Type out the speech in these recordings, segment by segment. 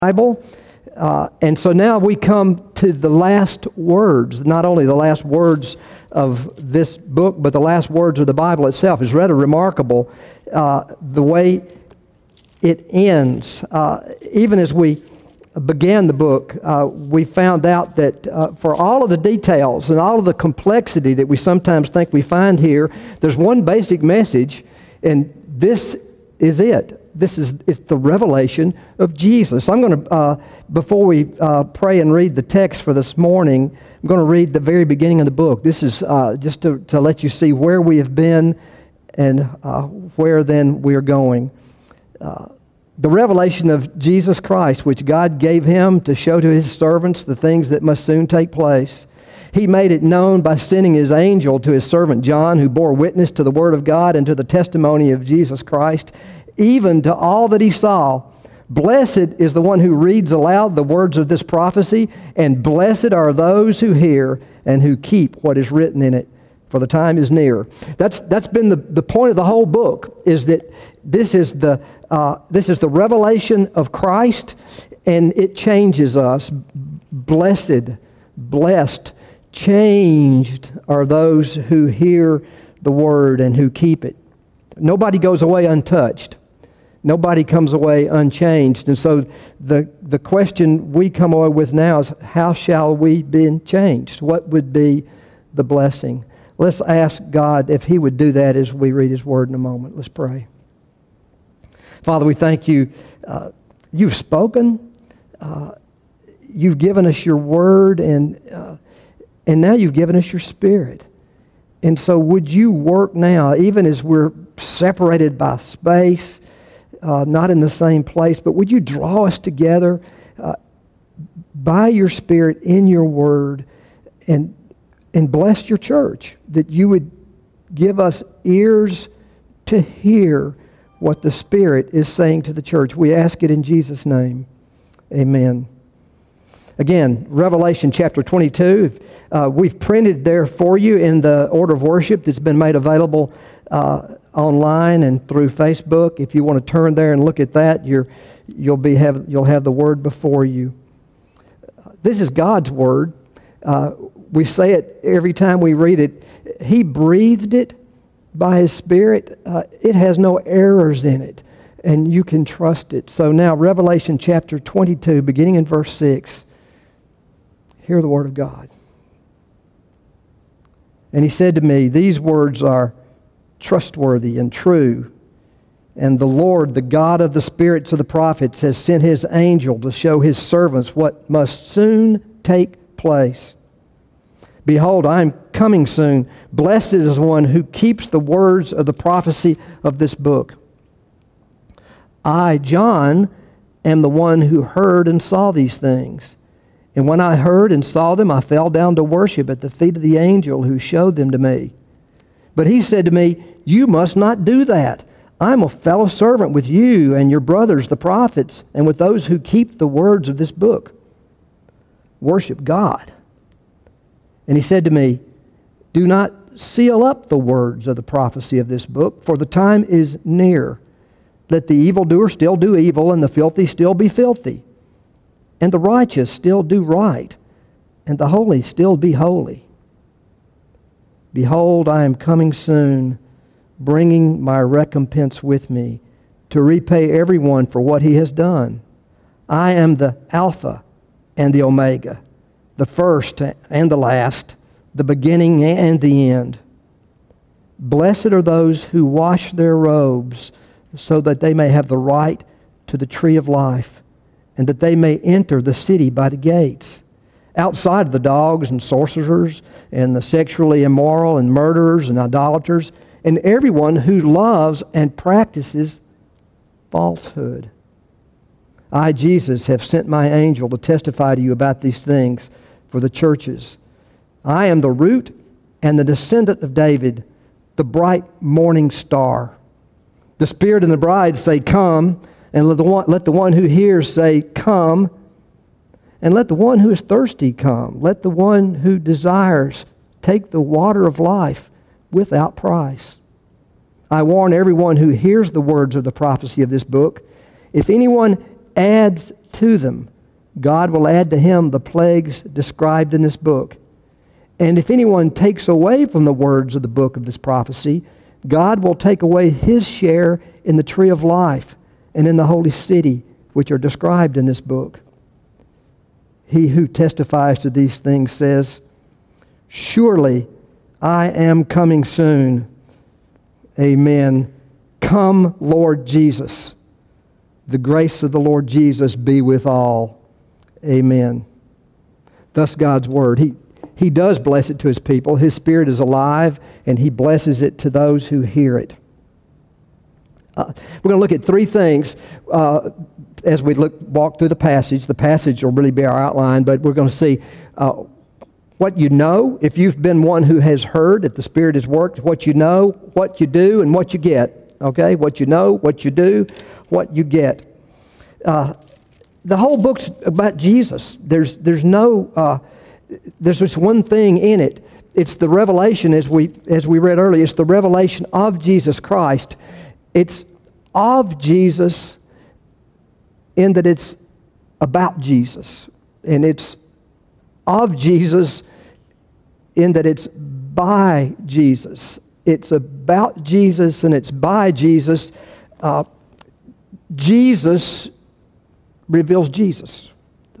Bible. And so now we come to the last words, not only the last words of this book, but the last words of the Bible itself. It's rather remarkable the way it ends. Even as we began the book, we found out that for all of the details and all of the complexity that we sometimes think we find here, there's one basic message, and this is it. It's the revelation of Jesus. I'm going to, before we pray and read the text for this morning, I'm going to read the very beginning of the book. This is just to let you see where we have been and where then we are going. The revelation of Jesus Christ, which God gave him to show to his servants the things that must soon take place. He made it known by sending his angel to his servant John, who bore witness to the word of God and to the testimony of Jesus Christ, even to all that he saw. Blessed is the one who reads aloud the words of this prophecy, and blessed are those who hear and who keep what is written in it, for the time is near. That's been the point of the whole book, is that this is the revelation of Christ, and it changes us. Blessed, changed are those who hear the word and who keep it. Nobody goes away untouched. Nobody comes away unchanged. And so the question we come away with now is, how shall we be changed? What would be the blessing? Let's ask God if he would do that as we read his word in a moment. Let's pray. Father, we thank you. You've spoken. You've given us your word, and now you've given us your spirit. And so would you work now, even as we're separated by space, not in the same place, but would you draw us together by your Spirit in your word, and bless your church, that you would give us ears to hear what the Spirit is saying to the church. We ask it in Jesus' name. Amen. Again, Revelation chapter 22. We've printed there for you in the order of worship that's been made available online and through Facebook. If you want to turn there and look at that, you'll have the word before you. This is God's word. We say it every time we read it. He breathed it by his Spirit. It has no errors in it, and you can trust it. So now, Revelation chapter 22, beginning in verse 6. Hear the word of God. And he said to me, these words are trustworthy and true. And the Lord, the God of the spirits of the prophets, has sent his angel to show his servants what must soon take place. Behold, I am coming soon. Blessed is the one who keeps the words of the prophecy of this book. I, John, am the one who heard and saw these things. And when I heard and saw them, I fell down to worship at the feet of the angel who showed them to me. But he said to me, you must not do that. I am a fellow servant with you and your brothers, the prophets, and with those who keep the words of this book. Worship God. And he said to me, do not seal up the words of the prophecy of this book, for the time is near. Let the evildoer still do evil, and the filthy still be filthy, and the righteous still do right, and the holy still be holy. Behold, I am coming soon, bringing my recompense with me, to repay everyone for what he has done. I am the Alpha and the Omega, the first and the last, the beginning and the end. Blessed are those who wash their robes, so that they may have the right to the tree of life, and that they may enter the city by the gates. Outside of the dogs and sorcerers and the sexually immoral and murderers and idolaters and everyone who loves and practices falsehood. I, Jesus, have sent my angel to testify to you about these things for the churches. I am the root and the descendant of David, the bright morning star. The Spirit and the bride say, come. And let the one who hears say, come. And let the one who is thirsty come. Let the one who desires take the water of life without price. I warn everyone who hears the words of the prophecy of this book. If anyone adds to them, God will add to him the plagues described in this book. And if anyone takes away from the words of the book of this prophecy, God will take away his share in the tree of life and in the holy city, which are described in this book. He who testifies to these things says, surely I am coming soon. Amen. Come, Lord Jesus. The grace of the Lord Jesus be with all. Amen. Thus God's word. He does bless it to his people. His Spirit is alive, and he blesses it to those who hear it. We're going to look at three things as we walk through the passage. The passage will really be our outline, but we're going to see what you know, if you've been one who has heard that the Spirit has worked, what you know, what you do, and what you get. Okay? What you know, what you do, what you get. The whole book's about Jesus. There's just one thing in it. It's the revelation, as we read earlier, it's the revelation of Jesus Christ. It's of Jesus in that it's about Jesus. And it's of Jesus in that it's by Jesus. It's about Jesus and it's by Jesus. Jesus reveals Jesus.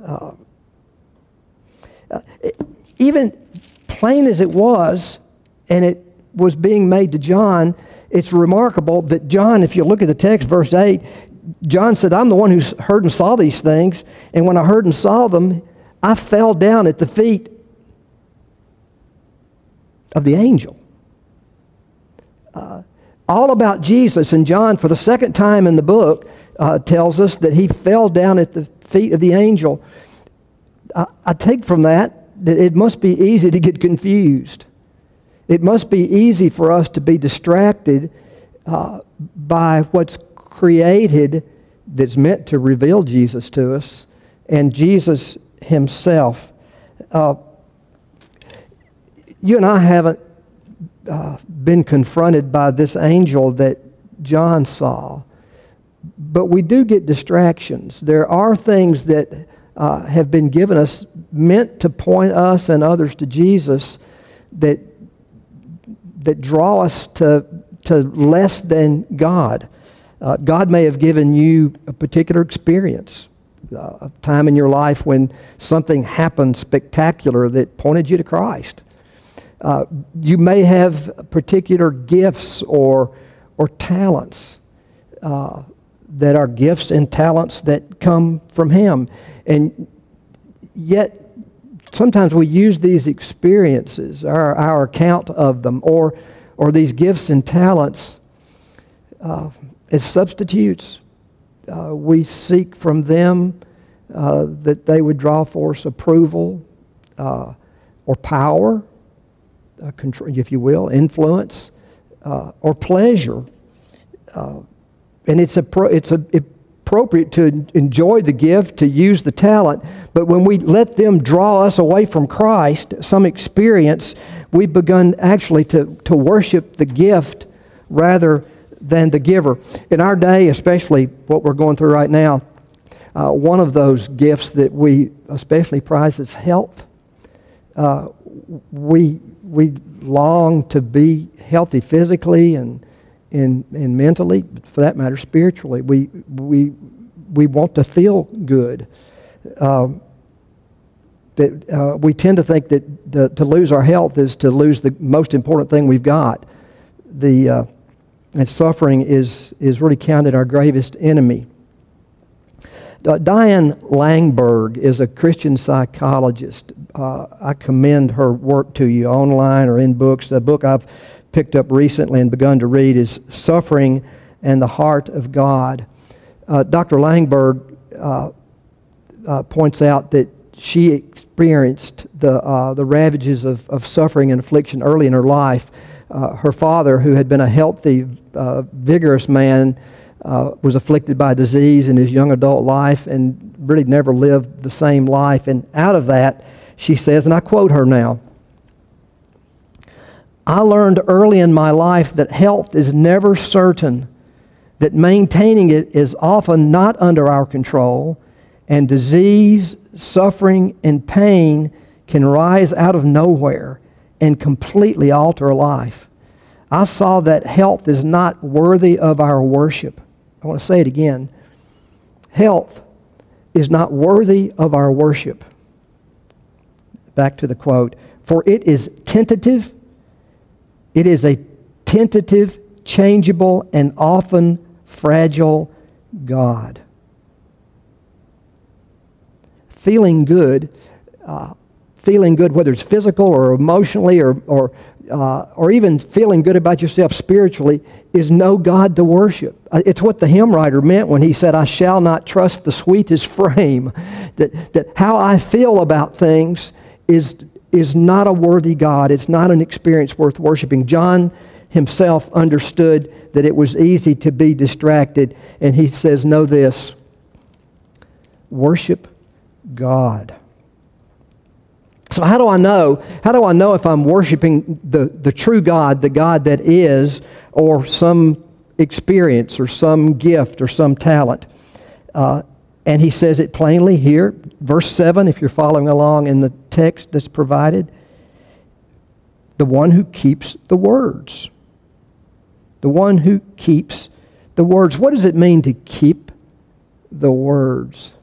Even plain as it was, and it was being made to John, it's remarkable that John, if you look at the text, verse 8, John said, I'm the one who heard and saw these things, and when I heard and saw them, I fell down at the feet of the angel. All about Jesus, and John, for the second time in the book, tells us that he fell down at the feet of the angel. I take from that it must be easy to get confused. It must be easy for us to be distracted by what's created that's meant to reveal Jesus to us and Jesus himself. You and I haven't been confronted by this angel that John saw, but we do get distractions. There are things that have been given us meant to point us and others to Jesus that draw us to less than God. God may have given you a particular experience, a time in your life when something happened spectacular that pointed you to Christ. You may have particular gifts or talents that are gifts and talents that come from Him. And yet, sometimes we use these experiences, our account of them, or these gifts and talents as substitutes. We seek from them that they would draw for us approval or power, control, if you will, influence, or pleasure. And it's appropriate to enjoy the gift, to use the talent, but when we let them draw us away from Christ, some experience, we've begun actually to worship the gift rather than the giver. In our day, especially what we're going through right now, one of those gifts that we especially prize is health. We long to be healthy physically and mentally, for that matter, spiritually. We want to feel good. We tend to think that to lose our health is to lose the most important thing we've got. And suffering is really counted our gravest enemy. Diane Langberg is a Christian psychologist. I commend her work to you online or in books. The book I've picked up recently and begun to read is Suffering and the Heart of God. Dr. Langberg points out that she experienced the ravages of suffering and affliction early in her life. Her father, who had been a healthy, vigorous man, was afflicted by disease in his young adult life and really never lived the same life. And out of that, she says, and I quote her now, "I learned early in my life that health is never certain, that maintaining it is often not under our control, and disease, suffering, and pain can rise out of nowhere and completely alter a life. I saw that health is not worthy of our worship. I want to say it again. Health is not worthy of our worship. Back to the quote. For it is tentative. It is a tentative, changeable, and often fragile God. Feeling good, whether it's physical or emotionally or even feeling good about yourself spiritually, is no God to worship. It's what the hymn writer meant when he said, I shall not trust the sweetest frame. That how I feel about things is not a worthy God. It's not an experience worth worshiping. John himself understood that it was easy to be distracted, and he says, know this, worship God. So how do I know? How do I know if I'm worshiping the true God, the God that is, or some experience or some gift or some talent? And he says it plainly here, verse 7, if you're following along in the text that's provided. The one who keeps the words. The one who keeps the words. What does it mean to keep the words?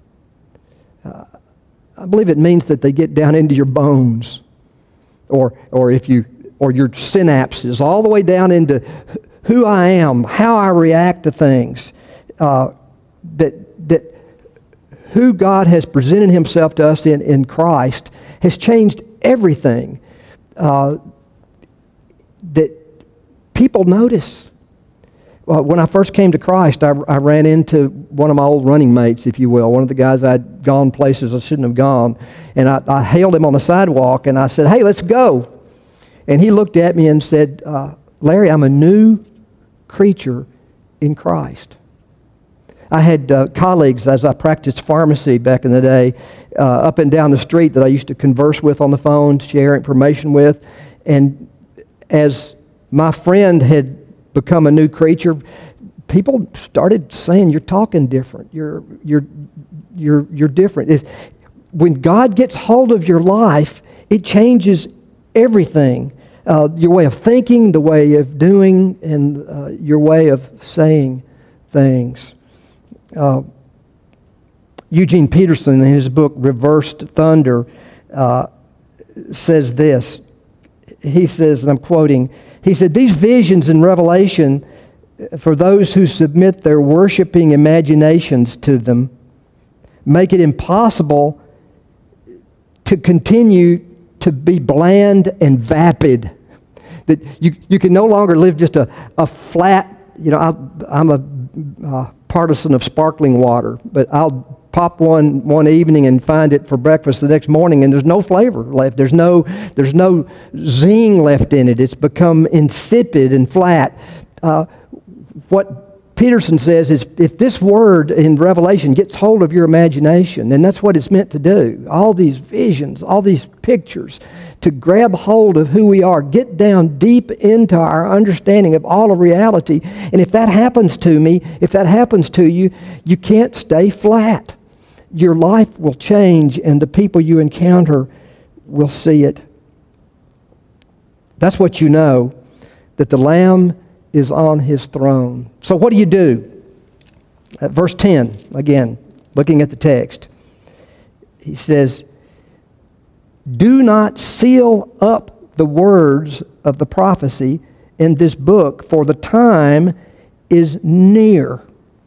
I believe it means that they get down into your bones, or your synapses, all the way down into who I am, how I react to things. That who God has presented Himself to us in Christ has changed everything. That people notice. When I first came to Christ, I ran into one of my old running mates, if you will, one of the guys I'd gone places I shouldn't have gone, and I hailed him on the sidewalk, and I said, hey, let's go. And he looked at me and said, Larry, I'm a new creature in Christ. I had colleagues, as I practiced pharmacy back in the day, up and down the street that I used to converse with on the phone, share information with, and as my friend had become a new creature, people started saying, you're talking different. You're different. When God gets hold of your life, it changes everything. Your way of thinking, the way of doing, and your way of saying things. Eugene Peterson, in his book Reversed Thunder, says this. He says, and I'm quoting, he said, these visions in Revelation, for those who submit their worshiping imaginations to them, make it impossible to continue to be bland and vapid. That you can no longer live just a flat, I'm a partisan of sparkling water, but I'll pop one evening and find it for breakfast the next morning, and there's no flavor left. There's no zing left in it. It's become insipid and flat. What Peterson says is, if this word in Revelation gets hold of your imagination, and that's what it's meant to do, all these visions, all these pictures, to grab hold of who we are, get down deep into our understanding of all of reality. And if that happens to me, if that happens to you, you can't stay flat. Your life will change, and the people you encounter will see it. That's what you know, that the Lamb is on His throne. So what do you do? At verse 10, again, looking at the text, he says, do not seal up the words of the prophecy in this book, for the time is near.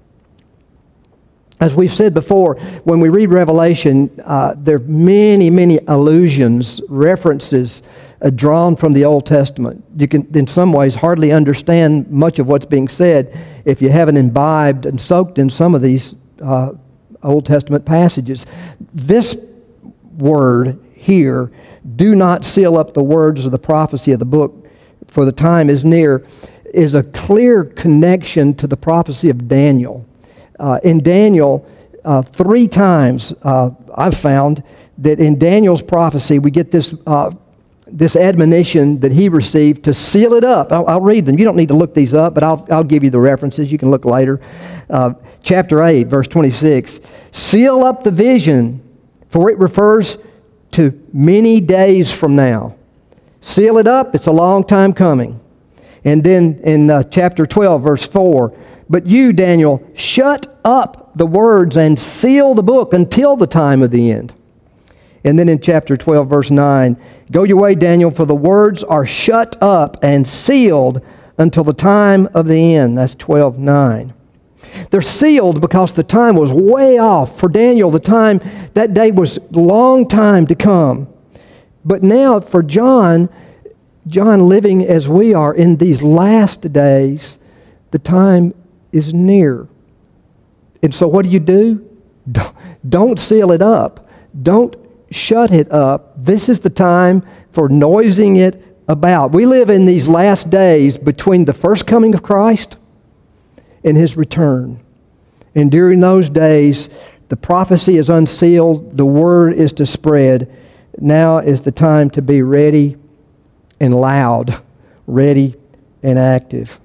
As we've said before, when we read Revelation, there are many, many allusions, references drawn from the Old Testament. You can, in some ways, hardly understand much of what's being said if you haven't imbibed and soaked in some of these Old Testament passages. This word here, do not seal up the words of the prophecy of the book, for the time is near, is a clear connection to the prophecy of Daniel. In Daniel, 3 times I've found that in Daniel's prophecy we get this this admonition that he received to seal it up. I'll read them. You don't need to look these up, but I'll give you the references. You can look later. Chapter 8, verse 26. Seal up the vision, for it refers to many days from now. Seal it up. It's a long time coming. And then in chapter 12, verse 4, but you, Daniel, shut up the words and seal the book until the time of the end. And then in chapter 12, verse 9, go your way, Daniel, for the words are shut up and sealed until the time of the end. That's 12:9. They're sealed because the time was way off. For Daniel, the time, that day was a long time to come. But now for John living as we are in these last days, the time is near. And so what do? Don't seal it up. Don't shut it up. This is the time for noising it about. We live in these last days between the first coming of Christ and His return. And during those days, the prophecy is unsealed, the word is to spread. Now is the time to be ready and loud, ready and active.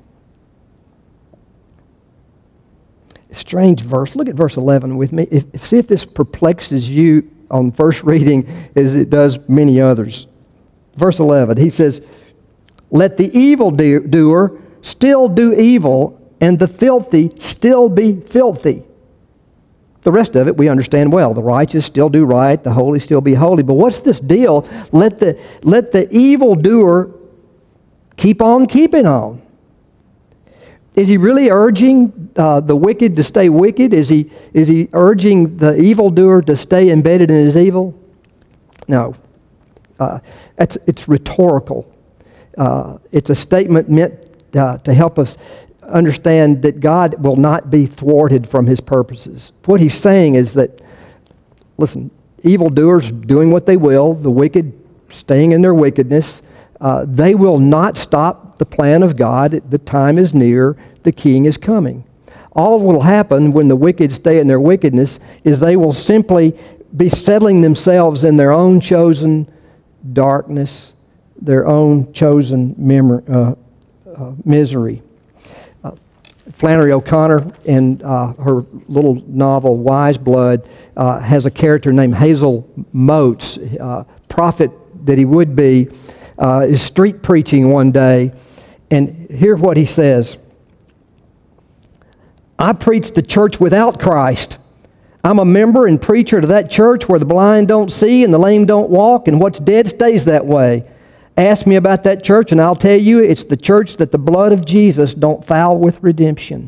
Strange verse. Look at verse 11 with me. See if this perplexes you on first reading as it does many others. Verse 11, he says, let the evildoer still do evil, and the filthy still be filthy. The rest of it we understand well. The righteous still do right, the holy still be holy. But what's this deal? Let the evildoer keep on keeping on. Is he really urging the wicked to stay wicked? Is he urging the evildoer to stay embedded in his evil? No. It's rhetorical. It's a statement meant to help us understand that God will not be thwarted from His purposes. What he's saying is that, listen, evildoers doing what they will, the wicked staying in their wickedness, they will not stop the plan of God. The time is near. The King is coming. All will happen when the wicked stay in their wickedness is they will simply be settling themselves in their own chosen darkness, their own chosen misery. Flannery O'Connor, in her little novel Wise Blood, has a character named Hazel Motes, prophet that he would be, is street preaching one day, and hear what he says. I preach the church without Christ. I'm a member and preacher to that church where the blind don't see and the lame don't walk and what's dead stays that way. Ask me about that church and I'll tell you it's the church that the blood of Jesus don't foul with redemption.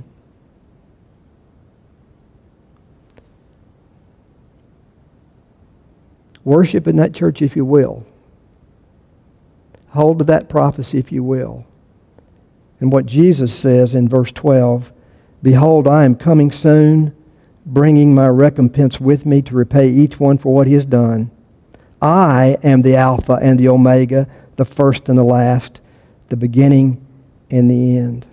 Worship in that church if you will. Hold to that prophecy if you will. And what Jesus says in verse 12, behold, I am coming soon, bringing my recompense with me to repay each one for what he has done. I am the Alpha and the Omega, the first and the last, the beginning and the end.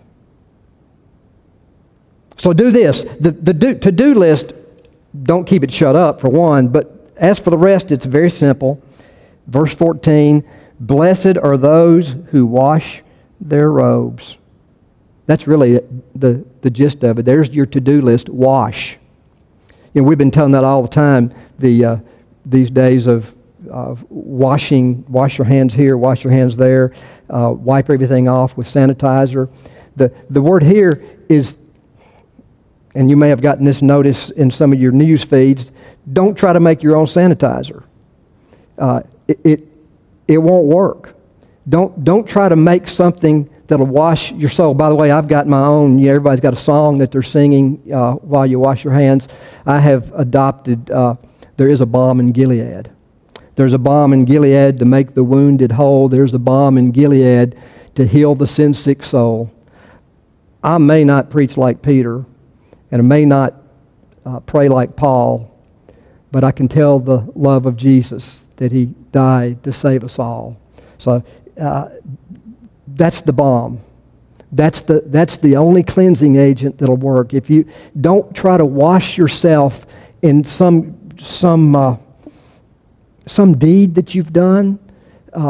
So do this. The to-do list, don't keep it shut up for one, but as for the rest, it's very simple. Verse 14, blessed are those who wash their robes. That's really the gist of it. There's your to-do list, wash. You know, we've been telling that all the time, these days of washing, wash your hands here, wash your hands there, wipe everything off with sanitizer. The word here is, and you may have gotten this notice in some of your news feeds, don't try to make your own sanitizer. It won't work. Don't try to make something that'll wash your soul. By the way, I've got my own. Everybody's got a song that they're singing while you wash your hands. I have adopted, there is a balm in Gilead. There's a balm in Gilead to make the wounded whole. There's a balm in Gilead to heal the sin-sick soul. I may not preach like Peter, and I may not pray like Paul, but I can tell the love of Jesus that He died to save us all. So that's the balm. That's the only cleansing agent that'll work. If you don't try to wash yourself in some deed that you've done,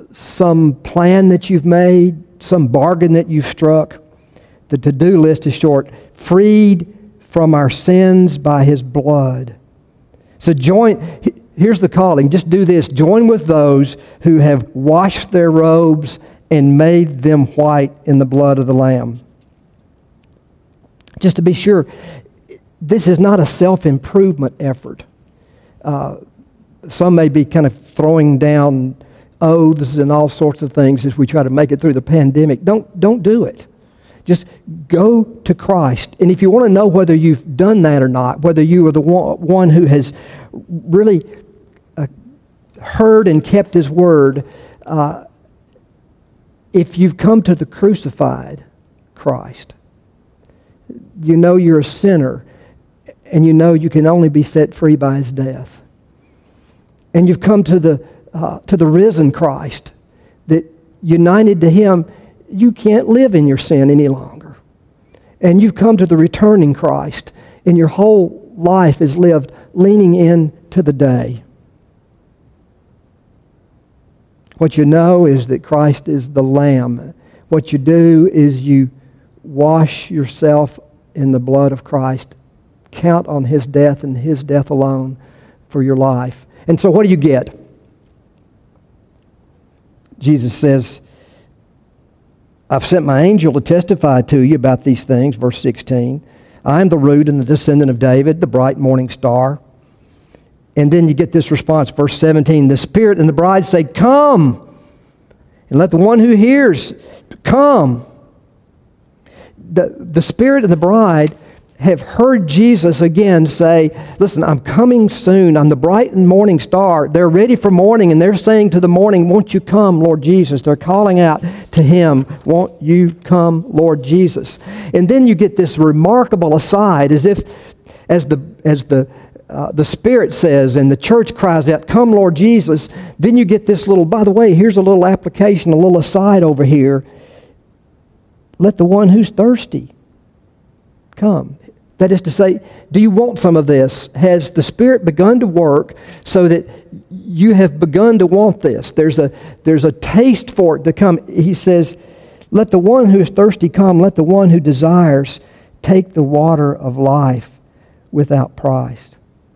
some plan that you've made, some bargain that you've struck. The to-do list is short. Freed from our sins by His blood. So here's the calling. Just do this. Join with those who have washed their robes and made them white in the blood of the Lamb. Just to be sure, this is not a self-improvement effort. Some may be kind of throwing down oaths and all sorts of things as we try to make it through the pandemic. Don't do it. Just go to Christ. And if you want to know whether you've done that or not, whether you are the one who has really heard and kept His word, if you've come to the crucified Christ, you know you're a sinner, and you know you can only be set free by His death. And you've come to the risen Christ, that united to Him, you can't live in your sin any longer. And you've come to the returning Christ, and your whole life is lived leaning into the day. What you know is that Christ is the Lamb. What you do is you wash yourself in the blood of Christ. Count on His death and His death alone for your life. And so what do you get? Jesus says, I've sent my angel to testify to you about these things, verse 16. I am the root and the descendant of David, the bright morning star. And then you get this response, verse 17. The Spirit and the bride say, come. And let the one who hears come. The Spirit and the bride have heard Jesus again say, listen, I'm coming soon. I'm the bright and morning star. They're ready for morning, and they're saying to the morning, won't you come, Lord Jesus? They're calling out to Him, won't you come, Lord Jesus? And then you get this remarkable aside, as the Spirit says, and the church cries out, come, Lord Jesus. Then you get this little, by the way, here's a little application, a little aside over here. Let the one who's thirsty come. That is to say, do you want some of this? Has the Spirit begun to work so that you have begun to want this? There's a taste for it to come. He says, let the one who is thirsty come. Let the one who desires take the water of life without price.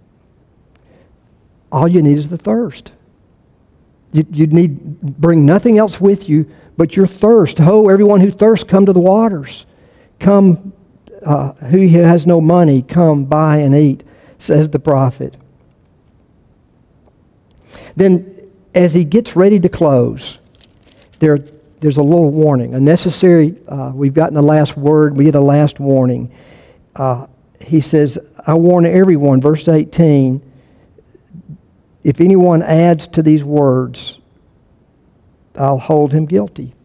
All you need is the thirst. You need bring nothing else with you but your thirst. Ho, everyone who thirsts, come to the waters. Come, who has no money, come buy and eat, says the prophet. Then, as he gets ready to close, there's a little warning, a necessary, we've gotten the last word, we get a last warning. He says, I warn everyone, verse 18, if anyone adds to these words, I'll hold him guilty.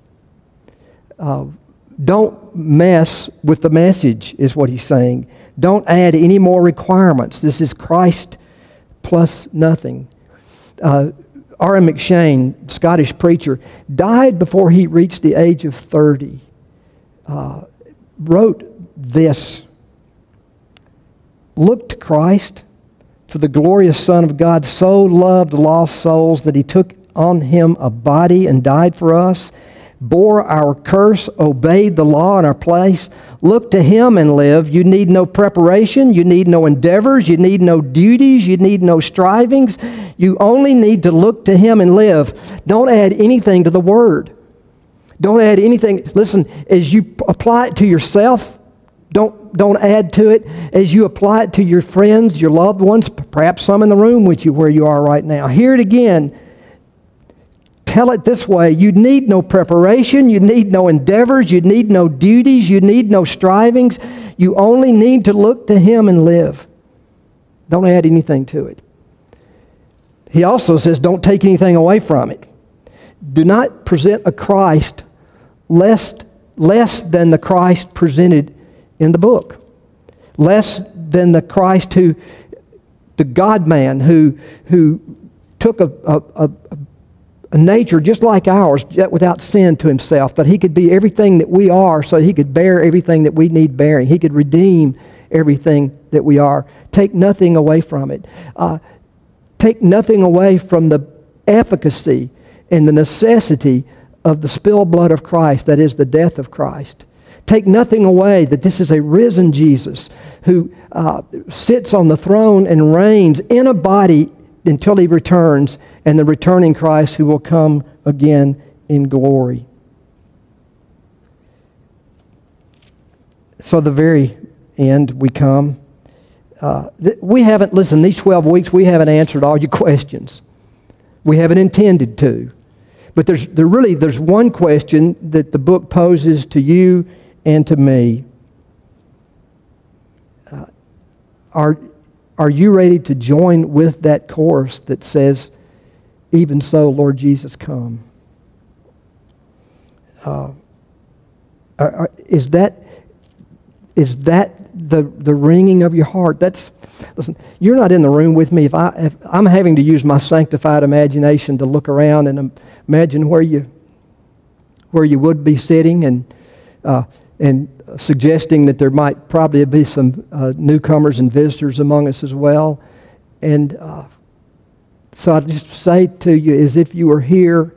Don't mess with the message, is what he's saying. Don't add any more requirements. This is Christ plus nothing. R.M. McShane, Scottish preacher, died before he reached the age of 30. Wrote this, look to Christ, for the glorious Son of God so loved lost souls that He took on Him a body and died for us, bore our curse, obeyed the law in our place. Look to Him and live. You need no preparation. You need no endeavors. You need no duties. You need no strivings. You only need to look to Him and live. Don't add anything to the Word. Don't add anything. Listen, as you apply it to yourself, don't add to it. As you apply it to your friends, your loved ones, perhaps some in the room with you where you are right now, hear it again. Tell it this way. You need no preparation. You need no endeavors. You need no duties. You need no strivings. You only need to look to Him and live. Don't add anything to it. He also says, don't take anything away from it. Do not present a Christ less than the Christ presented in the book. Less than the Christ the God-man who took a nature just like ours, yet without sin to Himself, that He could be everything that we are so He could bear everything that we need bearing. He could redeem everything that we are. Take nothing away from it. Take nothing away from the efficacy and the necessity of the spilled blood of Christ, that is, the death of Christ. Take nothing away that this is a risen Jesus who sits on the throne and reigns in a body until he returns, and the returning Christ who will come again in glory. So the very end we come. We haven't, listen, these 12 weeks we haven't answered all your questions. We haven't intended to. But there's one question that the book poses to you and to me. Are you ready to join with that chorus that says, "Even so, Lord Jesus, come"? Is that the ringing of your heart? Listen, you're not in the room with me. If I'm having to use my sanctified imagination to look around and imagine where you would be sitting, and suggesting that there might probably be some newcomers and visitors among us as well. And so I just say to you, as if you were here,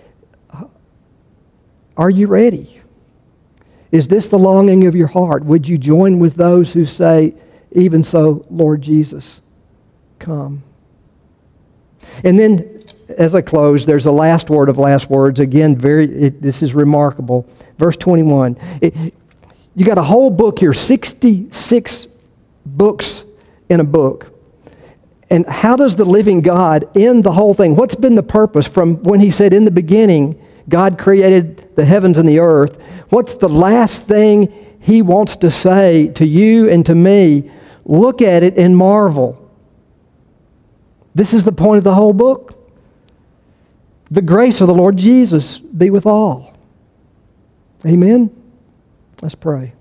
are you ready? Is this the longing of your heart? Would you join with those who say, "Even so, Lord Jesus, come"? And then, as I close, there's a last word of last words. Again, this is remarkable. Verse 21. You got a whole book here, 66 books in a book. And how does the living God end the whole thing? What's been the purpose from when he said in the beginning, God created the heavens and the earth? What's the last thing he wants to say to you and to me? Look at it and marvel. This is the point of the whole book. The grace of the Lord Jesus be with all. Amen? Let's pray.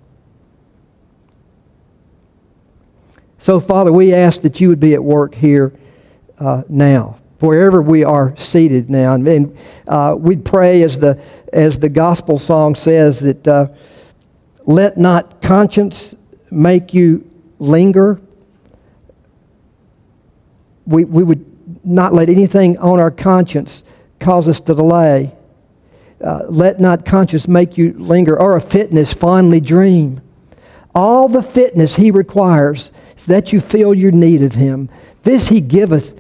So, Father, we ask that you would be at work here now, wherever we are seated now. And we'd pray as the gospel song says that let not conscience make you linger. We would not let anything on our conscience cause us to delay. Let not conscience make you linger, or a fitness fondly dream. All the fitness he requires is that you feel your need of him. This he giveth,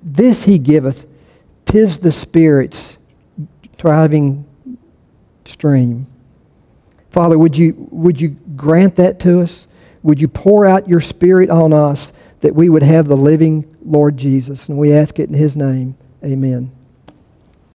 'tis the Spirit's driving stream. Father, would you grant that to us? Would you pour out your Spirit on us that we would have the living Lord Jesus? And we ask it in his name. Amen.